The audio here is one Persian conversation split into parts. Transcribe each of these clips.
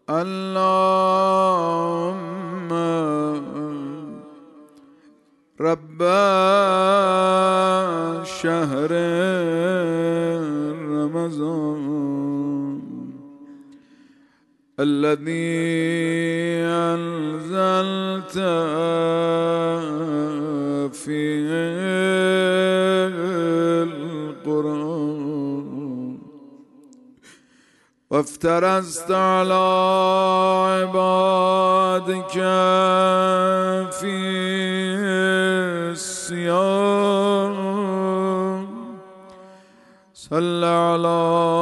اللهم رب شهر رمضان الذي أنزلت فيه القرآن وافترضت على عبادك فيه الصيام صل على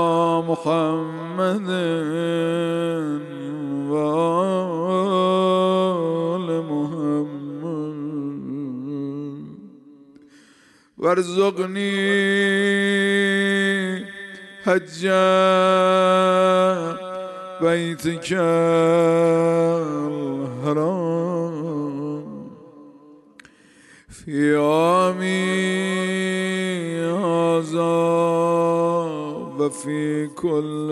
محمد وآل محمد وارزقني حج بيتك الحرام في عامي هذا وفي كل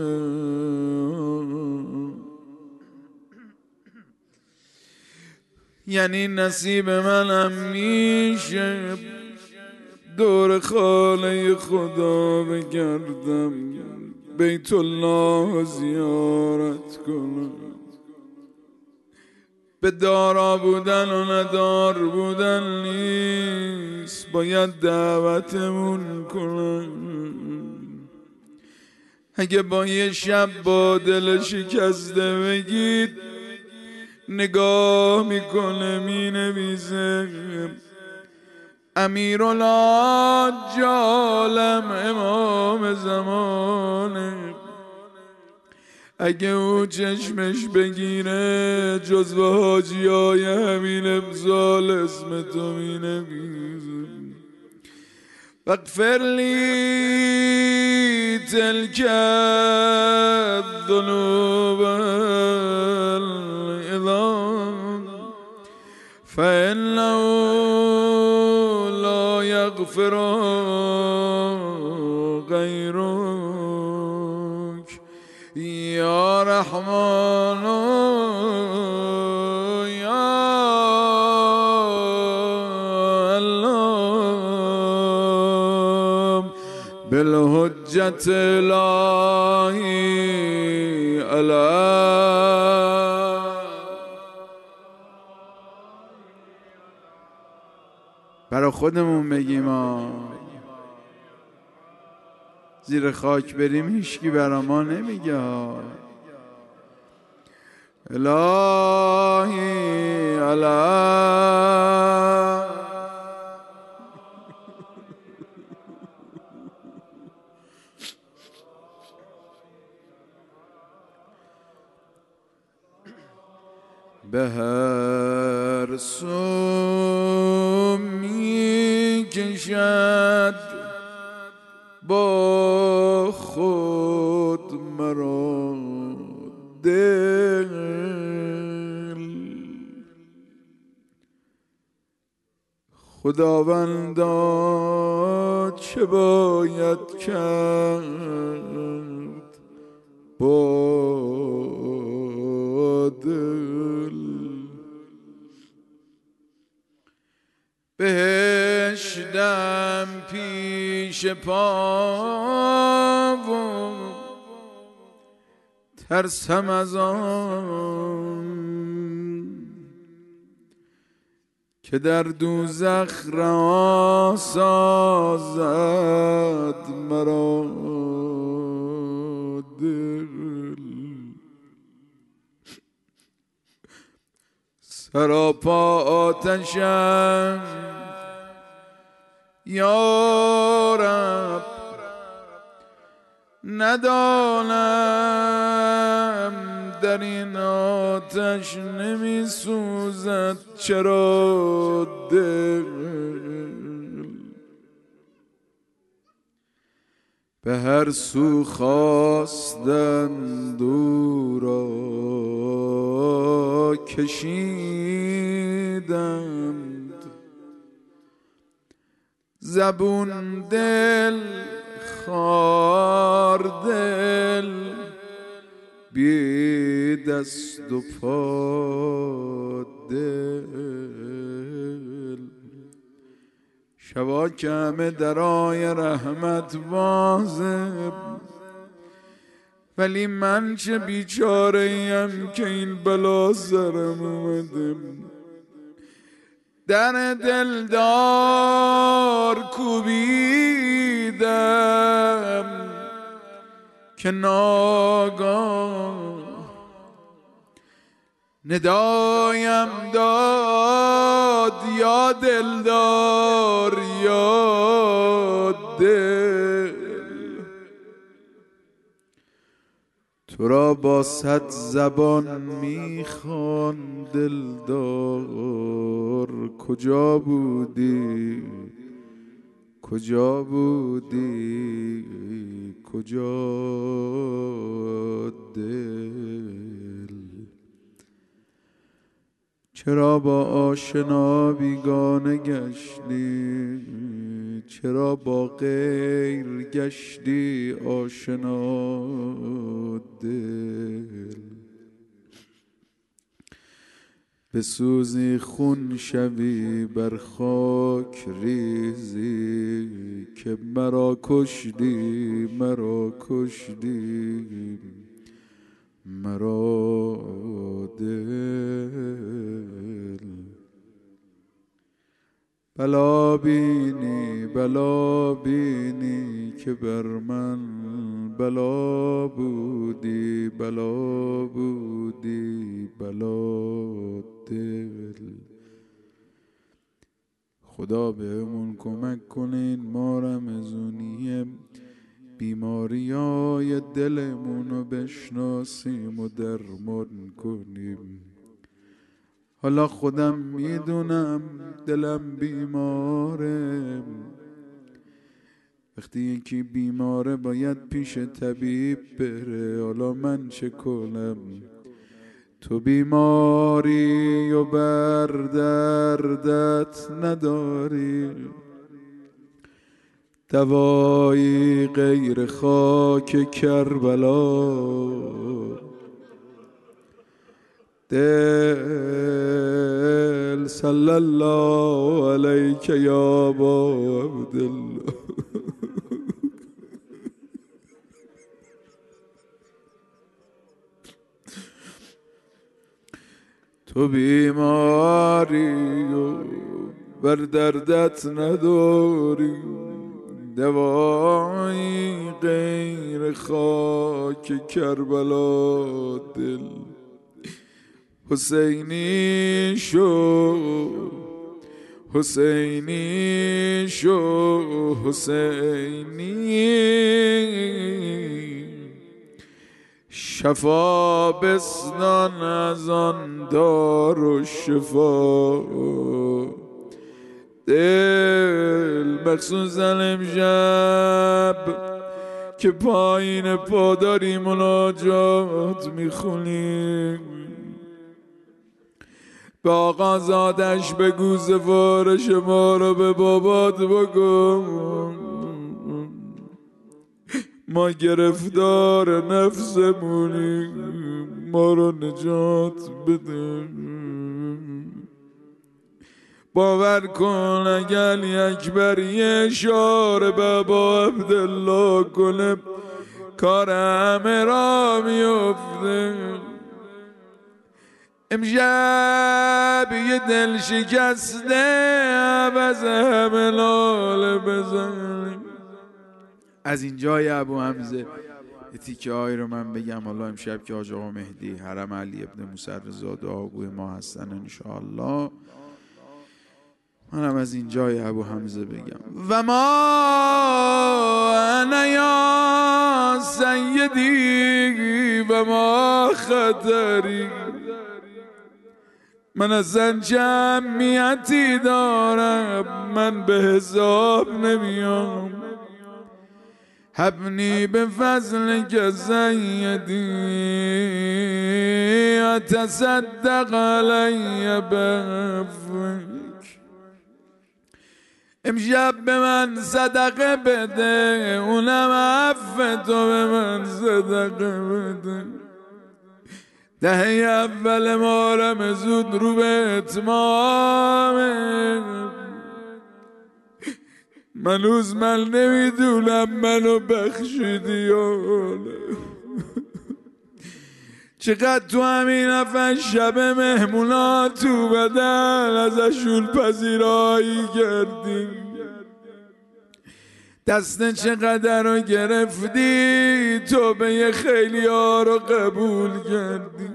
یعنی نصیب منم میشه دور خانه خدا بگردم بیت الله زیارت کنم به دارا بودن و ندار بودن نیست باید دعوتمون کنم اگه با یه شب با دل شکسته بگید نگاه میکنه مینویسه امیرالحج عالم امام زمانه اگه او چشمش بگیره جزو حاجی های همین امسال اسم تو مینویسه واغفر لی تلک الذنوب العظام فإنه لا يغفر غيرك يا رحمن يا الله بالحجة الهی علی برا خودمون بگیم زیر خاک بریم هیچکی برا ما نمیگه الهی علی به هر سو می کشد با خود مرا دل خداوندا چه باید کرد با دل بهشتم پیش پا و ترسم از آن که در دوزخ رها سازد مرا دل سراپا آتشم یا رب ندانم در این آتش نمی سوزد چرا دل به هر سو خواستند او را کشیدند زبون دل خار دل بی دست و پا دل، شبا که همه درای رحمت بازه، ولی من چه بیچاره ایم که این بلا سرم اومده. در دلدار کوبیدم که ناگاه ندایم داد یا دلدار یا دل. تو را با 100 زبان میخوان دلدار، کجا بودی کجا بودی کجا دل. چرا با آشنا بیگانه گشتی، چرا با غیر گشتی آشنا دل. بسوزی خون شوی بر خاک ریزی، که مرا کشتی مرا کشتی مرا دل. بلا بینی که بر من بلا بودی بلا بودی بلا دل. خدا بهمون کمک کنین ما رمضونیه بیماریای دلمونو بشناسیم و درمان کنیم. حالا خودم میدونم دلم بیماره، وقتی یکی بیماره باید پیش طبیب بره. حالا من چه کنم؟ تو بیماری و بر دردت نداری، دوایی غیر خاک کربلا. دل صلی الله علیک یا ابا عبدالله. تو بیماری و بر دردت نداری، دوایی غیر خاک کربلا. دل حسینی شو حسینی شو حسینی، شفا بستان از آن دار و شفا. دل مخصوصا امشب که پایین پا داری مناجات میخونیم، به آقا زادش بگو سفارش ما رو به بابات بکن. ما گرفتار نفسمونیم، ما رو نجات بده. باور کن اگر اکبر یه اشاره بابا عبدالله کنه کار همه را میفته. امشب یه دل شکسته عوض همه لاله بزنیم. از اینجای ابو حمزه تیکه هایی رو من بگم. حالا امشب که حاج آقا مهدی حرم علی ابن موسی رضا دعاگوی ما هستن انشاءالله، منم از اینجای ابو حمزه بگم. و ما انا یا سیدی و ما خطری، من اصلا جمعیتی دارم، من به حساب نمیام. حبنی به فضل که سیدی اتصدق علی بفک. امشب به من صدقه بده، اونم عفو تو به من صدقه بده. دهه اول محرم زود رو به اتمامه. منوز من نمیدونم منو بخشیدی یا چقدر تو همین 7 شب مهمونا تو بدن ازشون پذیرایی کردی. دست چقدر رو گرفتی تو به خیلی ها رو قبول کردی.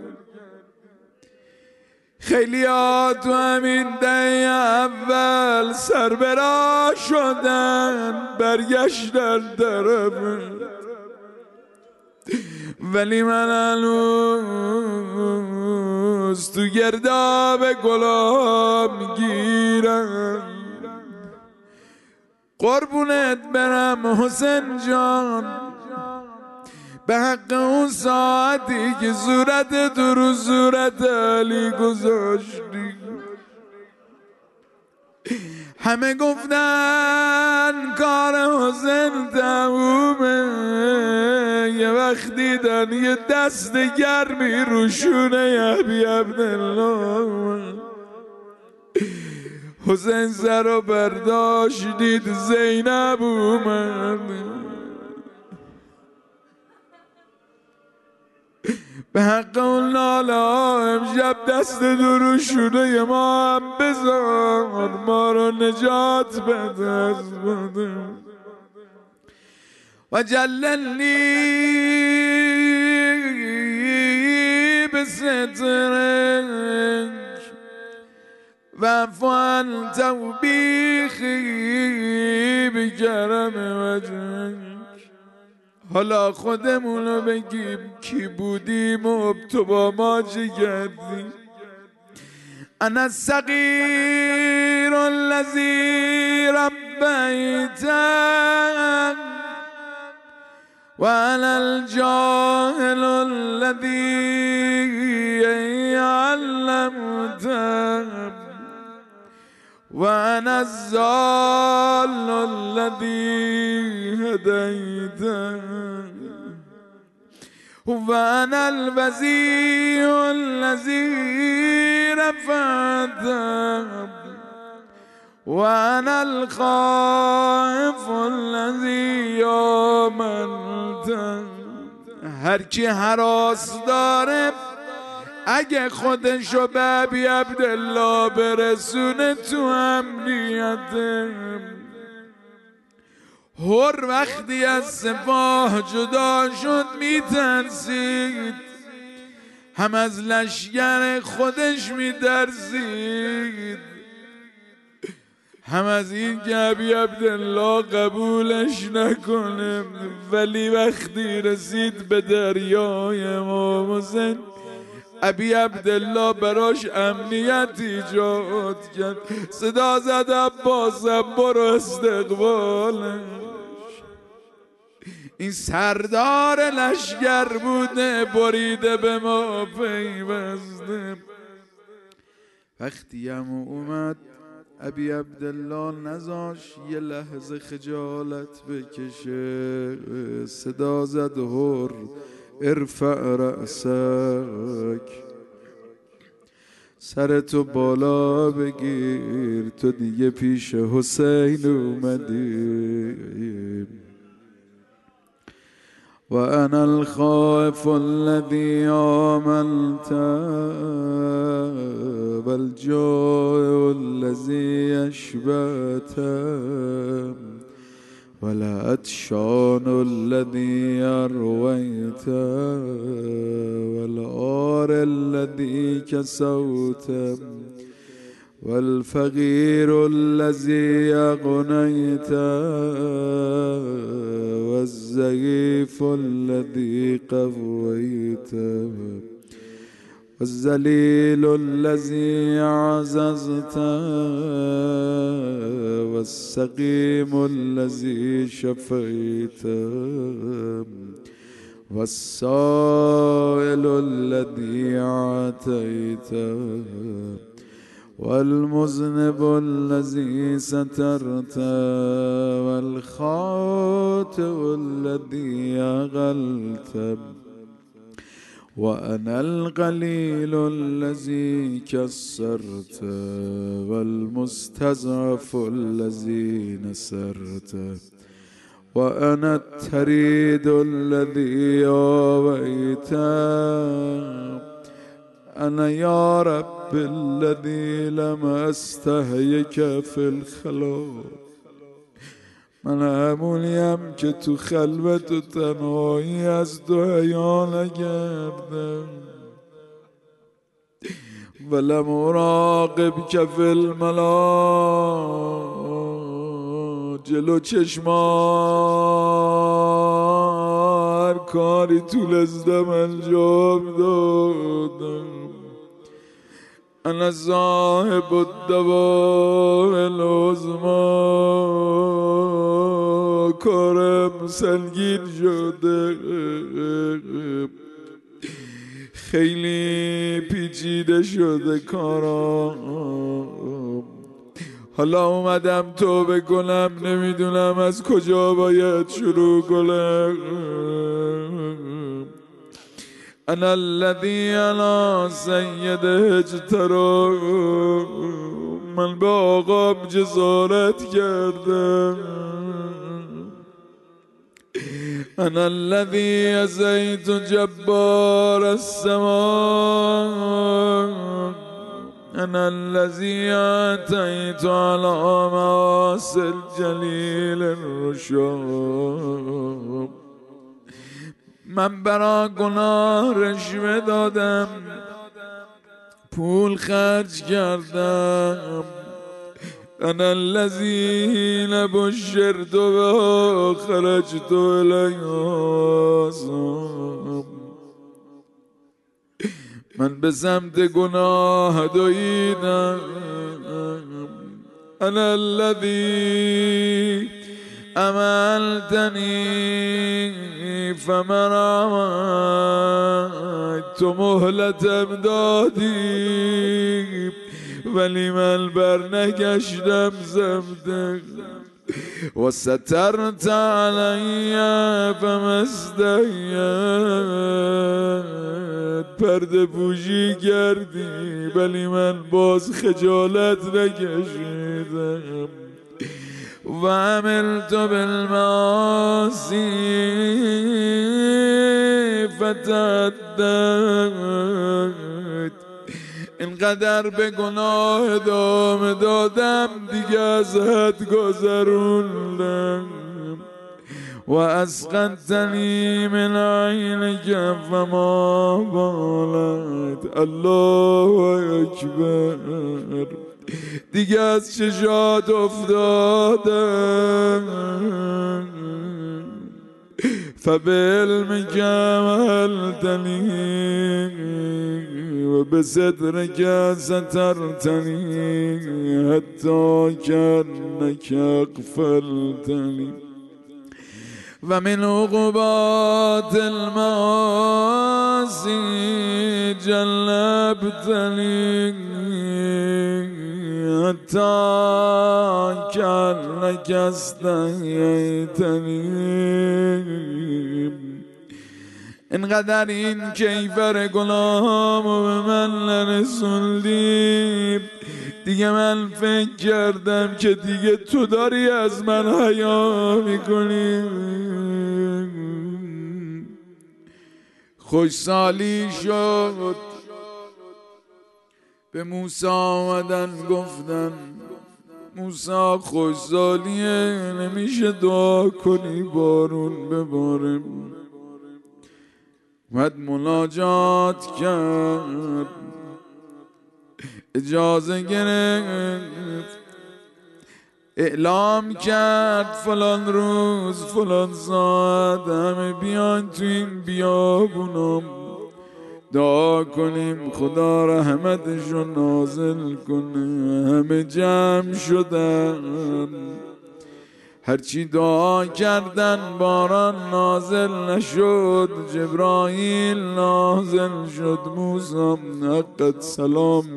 خیلی ها تو همین دهه اول سربرا شدن برگشتن طرفت، ولی من هنوز تو گرداب گلا میگیرم. قربونت برم حسین جان، به حق اون ساعتی که صورت تو رو صورت علی گذاشتی. همه گفتن کار حسین تمومه، یه وقت دیدن یه دست گرمی روشونه ابی عبدالله. حسین سر رو برداشت دید زینب اومد، به حق اون لاله ها امشب دست دروشونه ما هم بذار، ما رو نجات بده از بدم و جللی به سترک و فعل توبیخی بکرم وجهک. حالا خودمونو بگیم کی بودیم و تو با ما چی کردی. انا الصغیر الذی ربیتم و انا الجاهل الذی علمتم و انا الضال الذی هدیتم و انا الوزیر الذی رفعتم و انا الخائف الذی آمنتم. هر کی هراس داره اگه خودشو به ابی عبدالله برسونه تو امنیته. هر وقتی از سپاه جدا شد میترسید، هم از لشگر خودش میترسید، هم از این که ابی عبدالله قبولش نکنه. ولی وقتی رسید به دریای امام حسین، ابی عبدالله براش امنیت ایجاد کرد. صدا زد عباسم برو استقبالش. این سردار لشگر بوده بریده به ما پیوسته. وقتی هم اومد ابی عبدالله نذاش یه لحظه خجالت بکشه. صدا زد هر ارفع رأسک، سرتو بالا بگیر تو دیگه پیش حسین اومدی. و انا الخائف الذی آمنت و الجوع الذی اشبعت و العطشان الذی ارویت و العار الذی کسوت و الفقیر الذی اغنیت و الضعیف الذی قویت و الذلیل الذی عززت و السقیم الذی شفیت و السائل الذی اعطیت والمذنب الذي سترت والخاطئ الذي أغلت وأنا القليل الذي كسرت والمستضعف الذي نصرت وأنا التريد الذي آويت أنا يا رب الذي لم أستحيك في الخلوة من همونیم که تو خلوت و تنهایی از تو حیا نکردم ولم اراقب که فی الملا جلو چشمان هر کاری تو لزدم انجام دادم انا صاحب الدواء العظمی کارم سنگین شده خیلی پیچیده شده کارم حالا اومدم توبه کنم نمیدونم از کجا باید شروع کنم انا الذي على سید اجترا من به آقام جسارت کردم انا الذي ازيت جبار السماء انا الذي اتيت على معاصي الجليل الرشاد من برا گناه رشوه دادم پول خرج کردم انا الذي بشرت به خرجت الیه من به سمت گناه دویدم انا الذي عملتني فمن عملت مهلتم دادی ولی من برنگشتم سمتك و سترت علی فمستحیت پرده پوشی کردی ولی من باز خجالت نکشیدم و عملت بالمعاصی فتعدت اینقدر به گناه ادامه دادم دیگه از حد گذروندم و اسقطتنی من عینک فما بالت الله اکبر دیگه از چشات افتادم فبعلمك عملتني وبسترك سترتني حتى كأنك أغفلتني ومن عقوبات المعاصي جلبتني حتى كأنك استحييتني اینقدر این کیفر گناهامو به من نرسوندی دیگه من فکر کردم که دیگه تو داری از من حیا میکنی خوشسالی شد به موسی آمدن گفتن موسی خوشسالیه نمیشه دعا کنی بارون بباره اومد مناجات کرد اجازه گرفت اعلام کرد فلان روز فلان ساعت همه بیان تو این بیابونم دعا کنیم خدا رحمتشو نازل کنه همه جمع شدن هرچی دعا کردن باران نازل نشد جبرائیل نازل شد موسی حقت سلام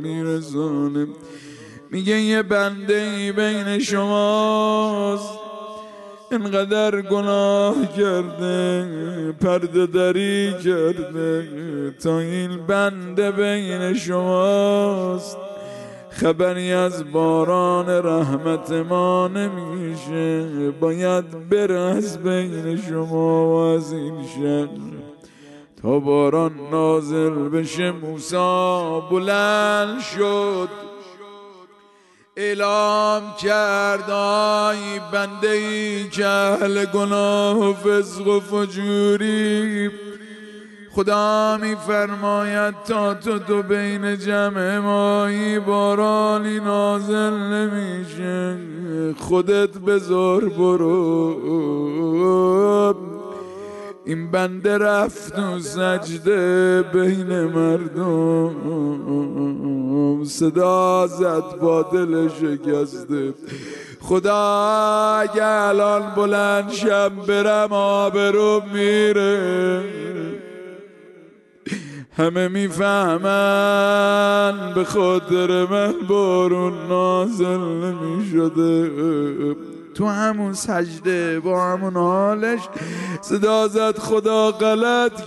میرسانه میگه یه بنده ای بین شماست اینقدر گناه کرده، پرده دری کرده تا این بنده بین شماست، خبری از باران رحمت ما نمیشه، باید بره از بین شما و از این شهر تا باران نازل بشه. موسی بلند شد، اعلام کرد آی بنده ای که اهل گناه و فسق و فجوری، خدا می فرماید تا تو بین جمع مایی بارانی نازل نمیشه، خودت بذار برو. این بنده رفت و سجده بین مردم، صدا زد با دل شکسته، خدا اگه الان بلند شم برم آبرو میره، همه میفهمن به خاطر من بارون نازل نمیشده. تو همون سجده با همون حالش صدا زد خدا غلط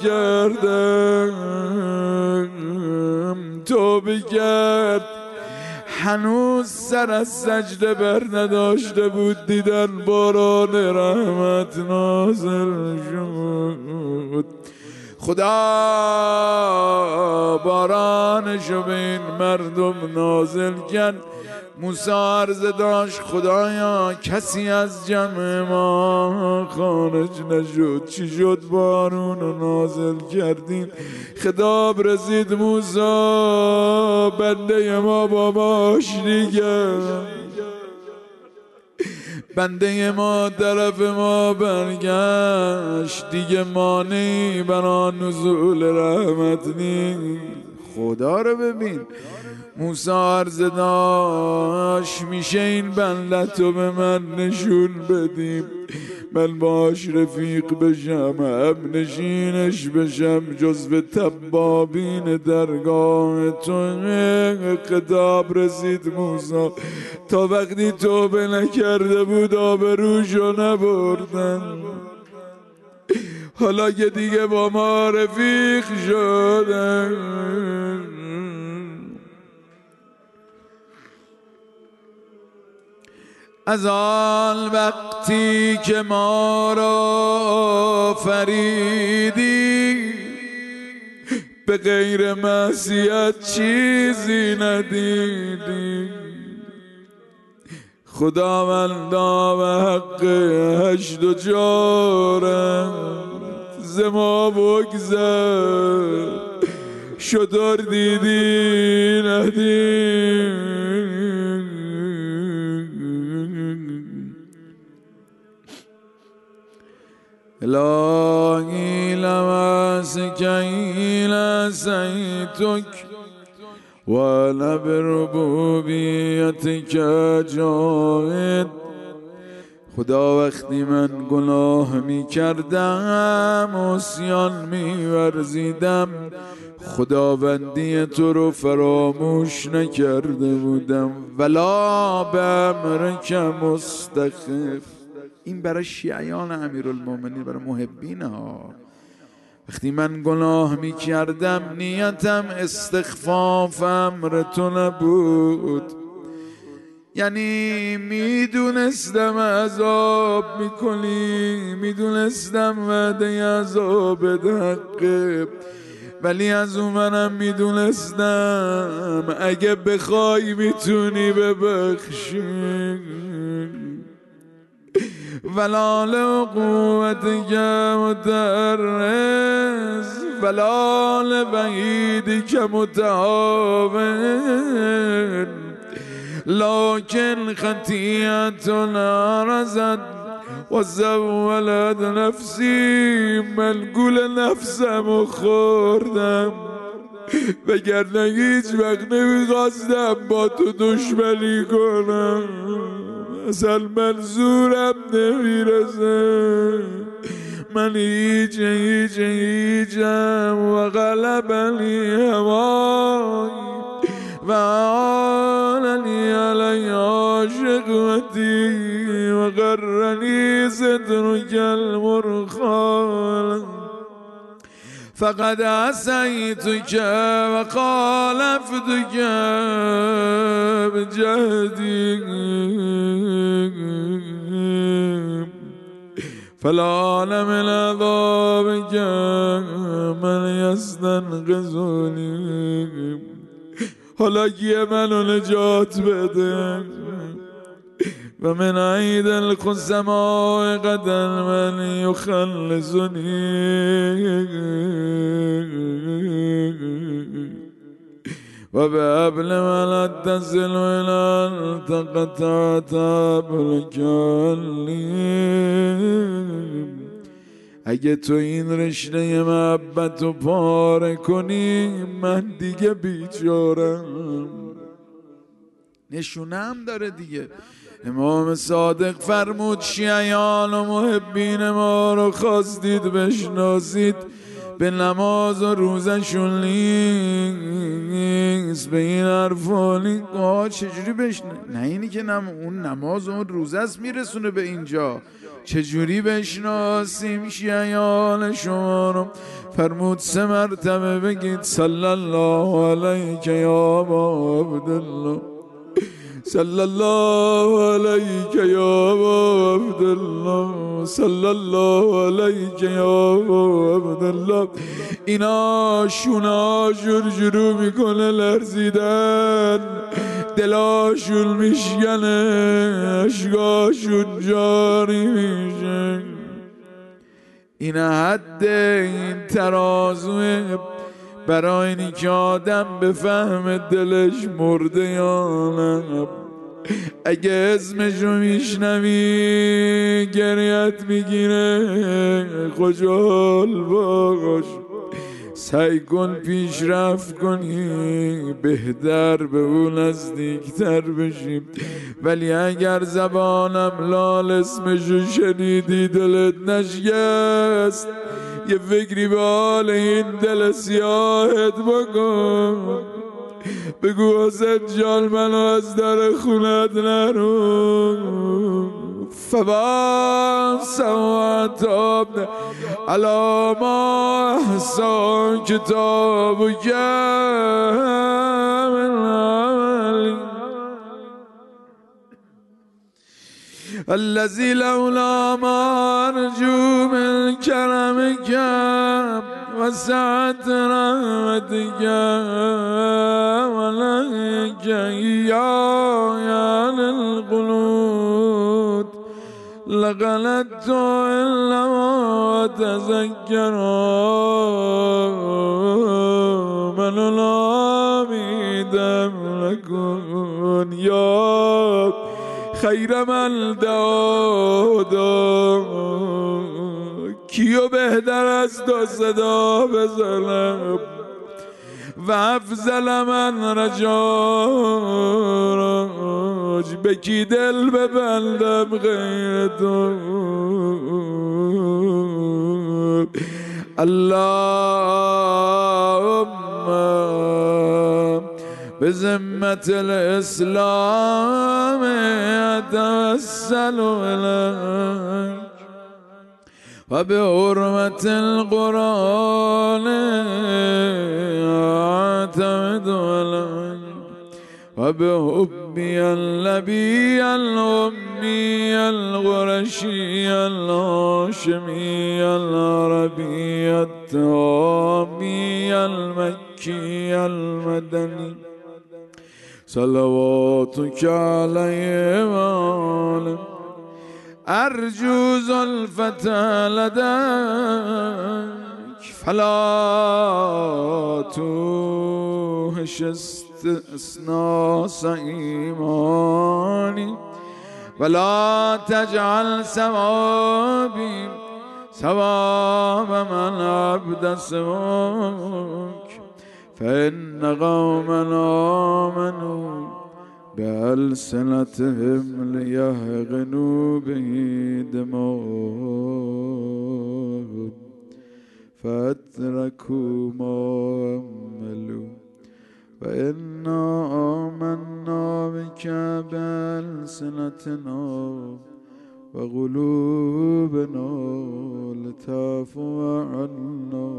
کردم، توبه کرد. هنوز سر از سجده بر نداشته بود، دیدن باران رحمت نازل شد. خدا بارانشو به این مردم نازل کرد. موسی عرض داشت خدایا کسی از جمع ما خارج نشد، چی شد بارون رو نازل کردین؟ خطاب رسید موسی بنده ما با ما آشتی کرد، بنده ما طرف ما برگشت، دیگه مانعی برای نزول رحمت نیست. خدا رو ببین، موسی عرض داشت میشه این بنده تو به من نشون بدیم، من باش رفیق بشم، هم نشینش بشم، جزو توابین درگاه تو. خطاب رسید موسی تا وقتی توبه نکرده بود آبروشو نبردن، حالا که دیگه با ما رفیق شدن. از آن وقتی که ما را فریدی، به غیر معصیت چیزی ندیدی، خداوندا به حق هشت و جارت ز ما بگذر، شتر دیدی ندید. الهی لمسك لسيتك وانا بربوبیتك جاهد. خدا وقتی من گناه می کردم، عصیان می ورزیدم، خداوندی تو رو فراموش نکرده بودم. ولا به امرک مستخف. این برای شیعیان امیرالمومنین، برای محبین ها. وقتی من گناه می کردم نیتم استخفاف امر تو نبود، یعنی میدونستم عذاب میکنی، میدونستم وعده عذاب حقه، ولی از اون منم میدونستم اگه بخوای میتونی ببخشی. ولا لقوتك متعرض ولا لبعیدك متعاون، لكن خطيئتنا رزت و زولت نفسی. من گول نفسم خوردم، وگرنه هیچ وقت نمیخواستم با تو دشمنی کنم، اصلا منظورم نمیرسه. من هیچم و غلبنی هوای و آلنی علی شقوتی و وغرني صدرك المرخى فقد عصيتك وخالفتك بجهدي فالآن من عذابك من يستنقذني حالا که منو نجات بده و من عید الخصماء قدر من یخلصنی و به حبل من اتصل الى التقطعت بالکلی. اگه تو این رشته محبت رو پاره کنی من دیگه بیچارم. نشونه هم داره دیگه. امام صادق فرمود شیعیان و محبین ما رو خواستید بشناسید به نماز و روزشون نیست، به این حرفا نیست. چجوری بشنه؟ نه اینی که اون نماز و اون روزه است میرسونه به اینجا. چجوری بشناسیم شیعیان شما رو؟ فرمود 3 مرتبه بگید صلی الله علیک یا ابا عبدالله، صلی الله علیک یا ابا عبدالله، صلی الله علیک یا ابا عبدالله. اینا شوناشون شروع میکنه لرزیدن، دلاشون میشکنه، اشکاشون جاری میشه. این حد این ترازوه برای اینی که آدم بفهم دلش مرده یا نه. اگه اسمشو میشنوی گریت میگیره، خوشحال باش، سعی کن پیشرفت کنی، بهتر به اون نزدیکتر بشیم. ولی اگر زبانم لال اسمشو شنیدی دلت نشکست، یه فکری به حال این دل سیاهت بکن، بگو حسین جان منو از در خونت نرو. فباس و تابن علا ما احسان کتاب و الذي لولا ما أرجو من كرمك وسعت رحمتك ولك إياي للقنوت لقلدت إلا ما تذكر من العبيد لكن يا خیر من دادا. کیو بهتر از تو صدا بزنم و افضل من رجاج، به کی دل ببندم غیر تو. اللهم بذمة الإسلام أتوسل إليك وبحرمة القرآن أعتمد عليك وبحبي النبي الأمي القرشي الهاشمي العربي التامي المكي المدني صلواتك عليه وآله. أرجو زلفة لديك فلا توهش استئناس إيماني ولا تجعل ثوابي ثواب من عبد سواك، فإن قوما آمنوا بألسنتهم ليهغنوا به دماءهم فأتركوا ما عملوا وإنا آمنا بك بألسنتنا وقلوبنا لتعفو عنا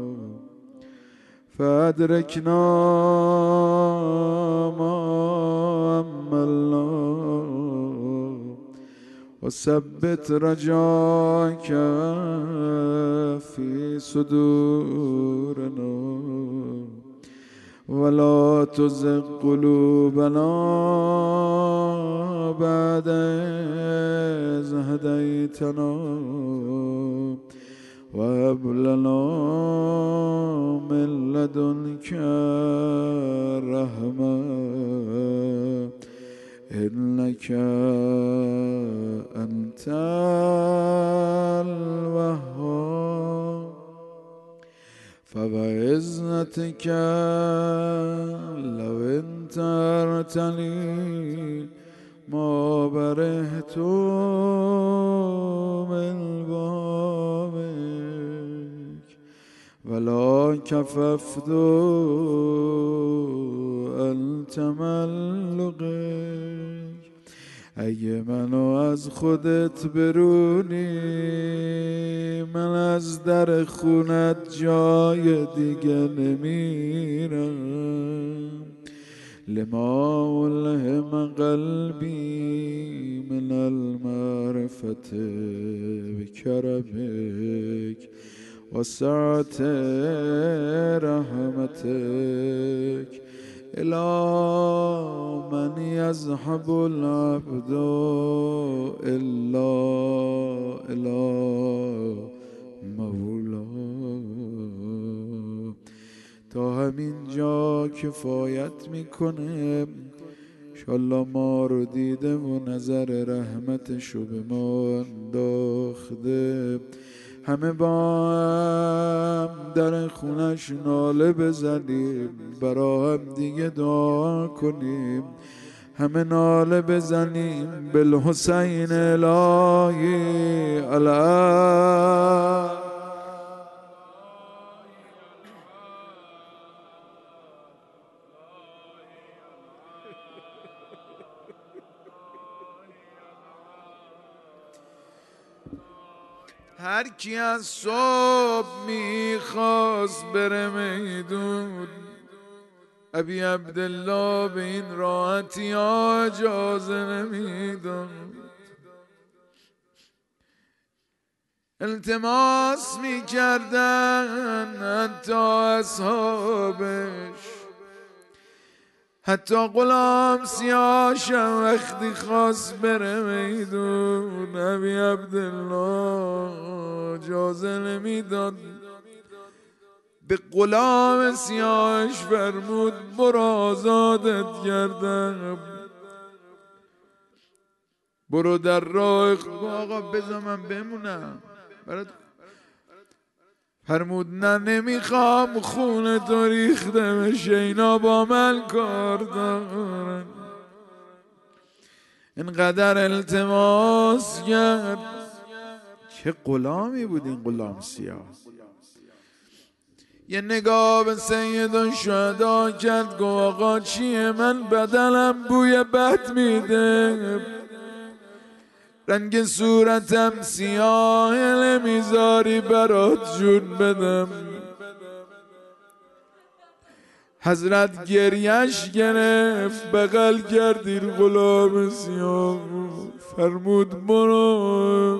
فأدركنا ما أملنا وثبت رجاك في صدورنا ولا تزغ قلوبنا بعد إذ هديتنا وهب لنا من لدنك رحمة إنك أنت الوهاب فبعزتك لو انترتني ما برهت من بابك ولا كففت عن تملقك اگه منو از خودت برونی من از در خونت جای دیگه نمیرم لما ألهم قلبي من المعرفة بكرمك وسعة رحمتك إلى من يذهب العبد إلا إلى مولاه تا همین جا کفایت میکنه. انشالله ما رو دیده و نظر رحمتشو به ما انداخته. همه با هم در خونش ناله بزنیم، برا هم دیگه دعا کنیم، همه ناله بزنیم بالحسین الهی علی هر کی از صبح میخواست بره میدون ابی عبدالله به این راحتی ها اجازه نمیداد. التماس میکردن حتی اصحابش، حتی غلام سیاهشم وقتی خواست بره میدون ابی عبدالله اجازه نمیداد. به غلام سیاهش فرمود برو آزادت کردم، برو در راه آقا بذار من بمونم برات. فرمود نه نمیخوام خون تو ریخته بشه، اینا با من کار دارن. اینقدر التماس کرد. چه غلامی بود این غلام سیاه. یه نگاه به سید الشهدا کرد، گفت آقا چیه؟ من بدنم بوی بد میده، رنگ صورتم سیاه، نمیذاری برات جون بدم. حضرت گریش گرفت، بغل کردین غلام سیاه، فرمود برو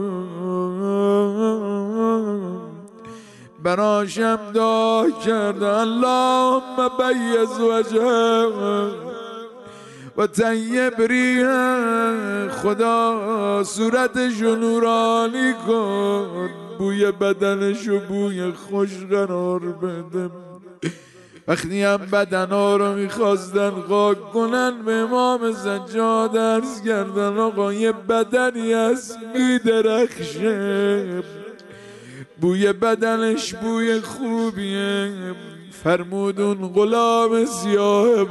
براشم دعا کرد اللهم بیض وجهه و طیب ریحه، خدا صورتشو نورانی کن، بوی بدنشو بوی خوش قرار بده. وقتی هم بدنها رو میخواستن خاک کنن به امام سجاد عرض کردن آقا یه بدنی هست میدرخشه، بوی بدنش بوی خوبیه. فرمودون غلام سیاه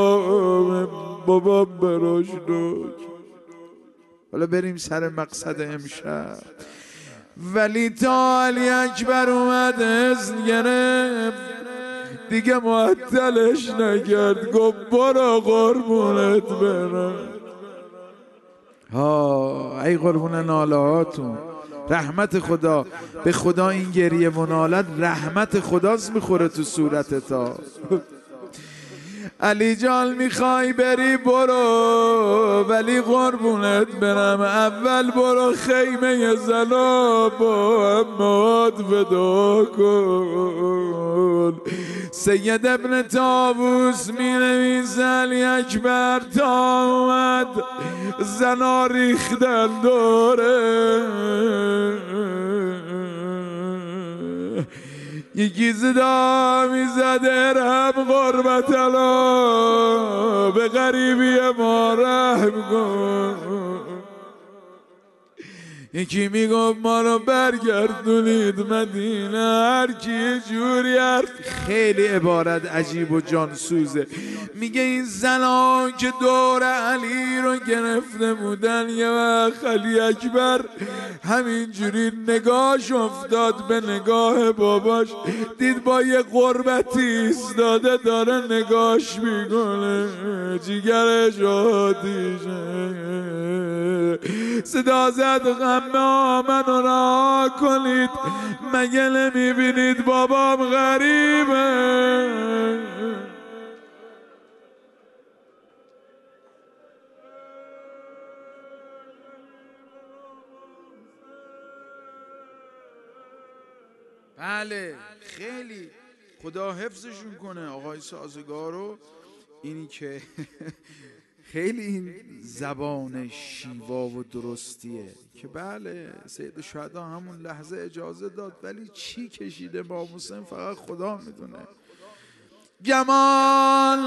بابا براش داد. حالا بریم سر مقصد امشب. ولی تا علی اکبر اومد اذن گرفت، دیگه معطلش نکرد، گفت برو قربونت برم. ها ای قربون ناله هاتون. رحمت خدا، به خدا این گریه و نالت رحمت خداست میخوره تو صورتت ها. علی جان میخوای بری برو، ولی قربونت برم اول برو خیمه زنا با اماد فدا کن. سید ابن طاووس مینویسه علی اکبر تا اومد زنا ریختن دوره، یکی صدا میزد ارحم غربت الا، به غریبی ما رحم کن. یکی میگفت ما رو برگردونید مدینه، هر کی یه جوری حرف. خیلی عبارت عجیب و جانسوزه. میگه این زنان که دور علی رو گرفته بودن، یه وقت علی اکبر همینجوری نگاش افتاد به نگاه باباش، دید با یه غربتی ایستاده داره نگاش میکنه، جیگرش آتیشه. صدا زد غمه منو رها کنید، مگه نمیبینید بابام غریبه. بله خیلی خدا حفظشون کنه آقای سازگارو. اینی که خیلی این زبان شیوا و درستیه که بله سید الشهدا همون لحظه اجازه داد، ولی چی کشیده با حسین فقط خدا میدونه. جمال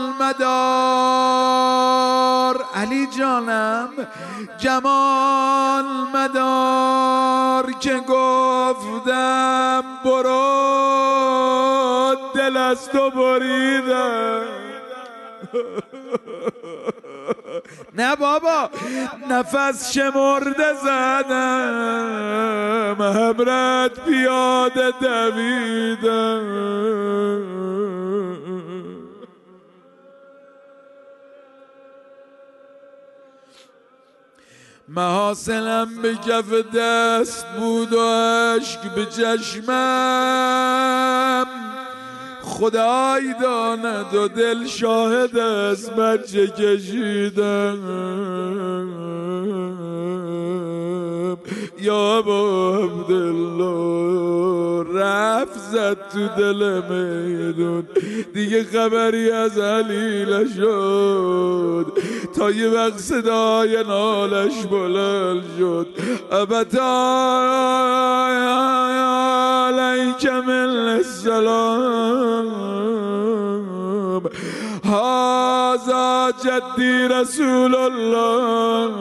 مدار علی جانم، جمال مدار که گفتم برو دل از تو بریدم. نه بابا نفس شمرده زدم، حبرت پیاده دویدم. محاصلم به کف دست بود و اشک به چشمم، خدای داند و دل شاهد است من چه کشیدم. یا ابا عبدالله رفت زد تو دل میدون، دیگه خبری از علی نشد، تا یه وقت صدای نالش بلند شد. ابتا علیک من السلام، هذا جدی رسول الله.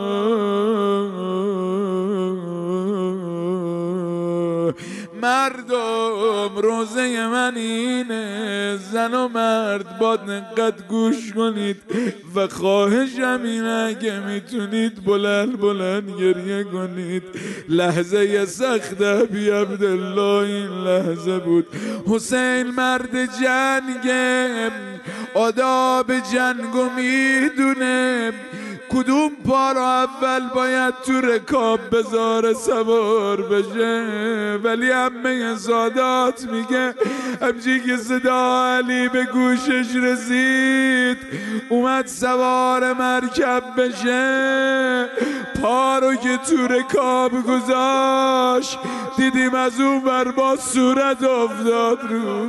مردم روزه من اینه، زن و مرد با دقت گوش کنید و خواهشم اینه اگه میتونید بلند بلند گریه کنید. لحظه سخت ابی عبدالله این لحظه بود. حسین مرد جنگه، آداب جنگو میدونه، کدوم پا را اول باید تو رکاب بذاره سوار بشه. ولی عمه سادات میگه همچی که صدا علی به گوشش رسید اومد سوار مرکب بشه، پا رو که تو رکاب گذاشت دیدیم از اون ور با صورت افتاد رو.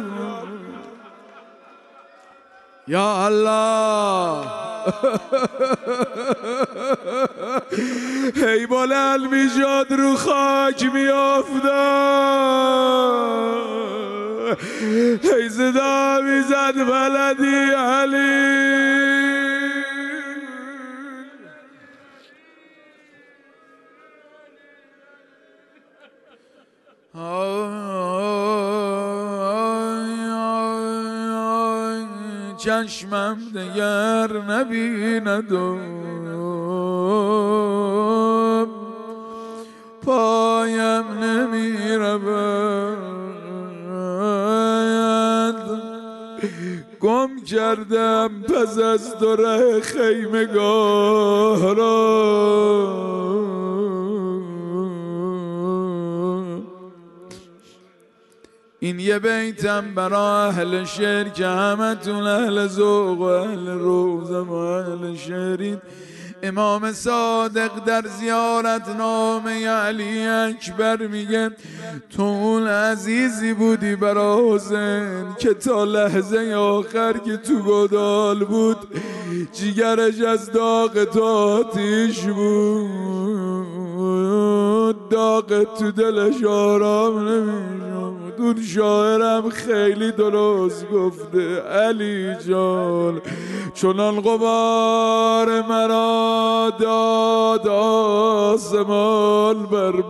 یا الله هی بلند میشد رو خاک میافتاد، هی صدا میزد بلدی علی. چشمم دگر نبیند و پایم نمی رود، گم کردم پس از دوره خیمگاه را. این یه بیتم برا اهل شعر که همتون اهل ذوق و اهل روزم و اهل شعرین. امام صادق در زیارت نامه علی اکبر میگه تو اون عزیزی بودی برا حسین که تا لحظه آخر که تو گودال بود جیگرش از داغ تو آتیش بود، داغ تو دلش آرام نمیشد. اون شاعرم خیلی درست گفته علی جان چنان غبار مرا داد آسمان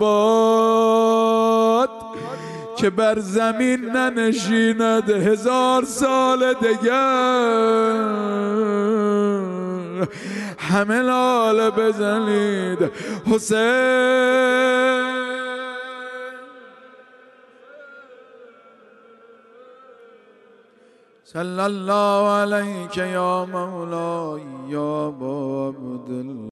برباد که بر زمین ننشیند 1000 سال دگر. همه لاله بزنید حسین. صلی الله علیک یا مولای یا ابا عبدالله.